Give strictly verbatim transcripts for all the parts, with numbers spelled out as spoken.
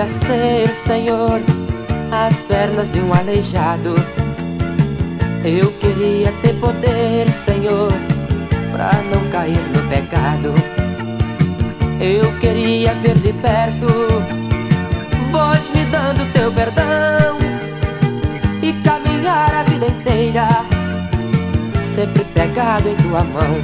queria ser, Senhor, as pernas de um aleijado. Eu queria ter poder, Senhor, pra não cair no pecado. Eu queria ver de perto voz me dando teu perdão e caminhar a vida inteira sempre pegado em tua mão.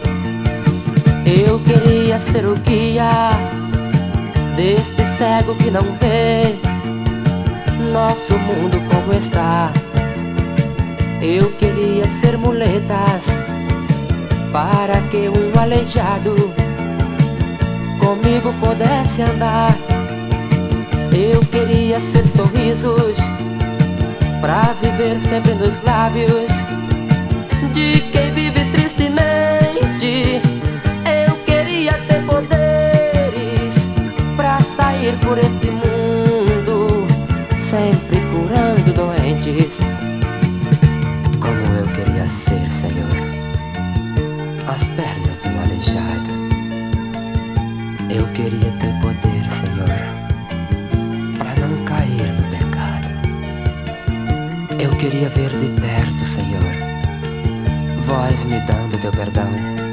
Eu queria ser o guia deste cego que não vê nosso mundo como está. Eu queria ser muletas para que um aleijado comigo pudesse andar. Eu queria ser sorrisos pra viver sempre nos lábios de quem vive tristemente. Eu queria ter poderes pra sair por este mundo sempre curando doentes. Como eu queria ser, Senhor, as pernas de um aleijado. Eu queria ter poder, Senhor, pra não cair no pecado. Eu queria ver de perto, Senhor, voz me dando teu perdão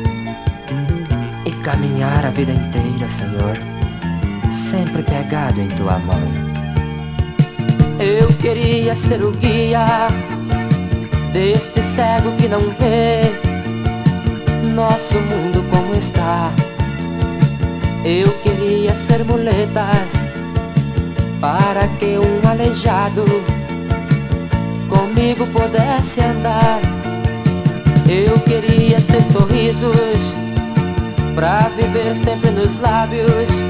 e caminhar a vida inteira, Senhor, sempre pegado em tua mão. Eu queria ser o guia deste cego que não vê nosso mundo como está. Eu queria ser muletas para que um aleijado comigo pudesse andar. Eu queria ser sorrisos pra viver sempre nos lábios